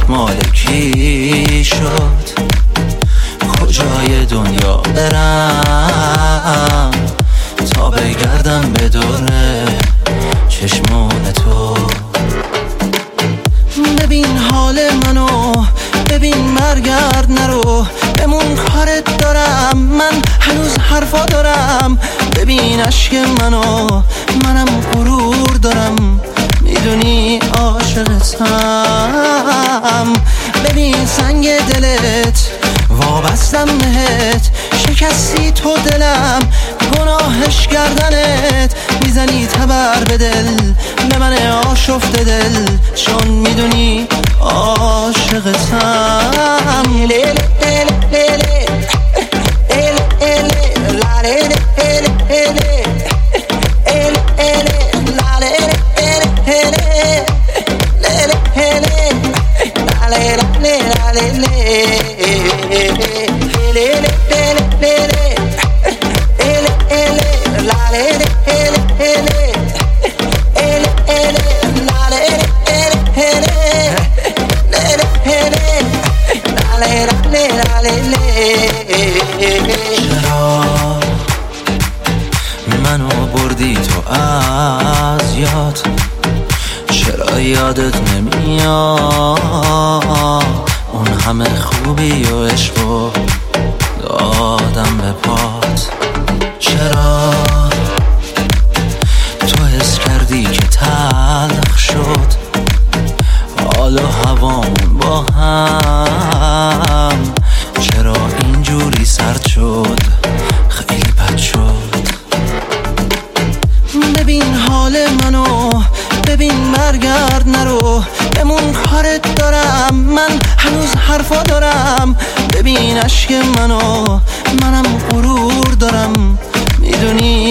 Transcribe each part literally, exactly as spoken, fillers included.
مال کی شد؟ کجای دنیا برم تا بگردم به دوره چشمون تو؟ ببین حال منو، ببین برگرد نرو، بمون کارت دارم، من هنوز حرفا دارم. ببین عشق منو، منم غرور دارم، میدونی عاشقتم. ببین سنگ دلت وابستم بهت، شکستی تو دلم، گناهش گردنت، میزنی تبر به دل، به من آشفته دل، چون میدونی عاشقتم. چرا منو بردی تو از یاد؟ چرا یادت نمیاد اون همه خوبی و عشق و دادم به پات؟ چرا تو حس کردی که تلخ شد حال و هوامون با هم؟ چرا اینجوری سرد شد، خیلی بد شد؟ ببین حال منو، ببین برگرد نرو، بمون کارت دارم، من هنوز حرفا دارم. ببین عشق منو، منم غرور دارم، میدونی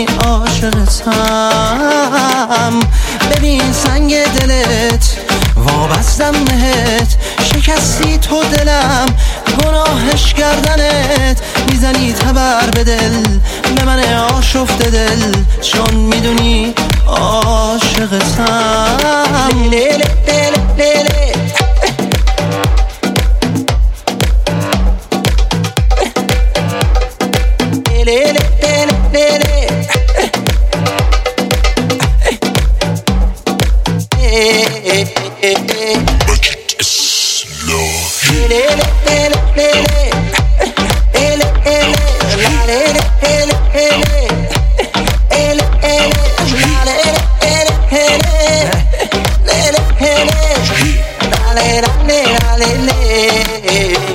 عاشقتم. ببین سنگ دلت وابستم بهت، شکستی تو دلم، گناهش گردنت، میزنی تبر به دل، به من آشفته دل، چون میدونی عاشقتم. لیلی لیلی لیلی لیلی لیلی Dale, dale, dale, dale.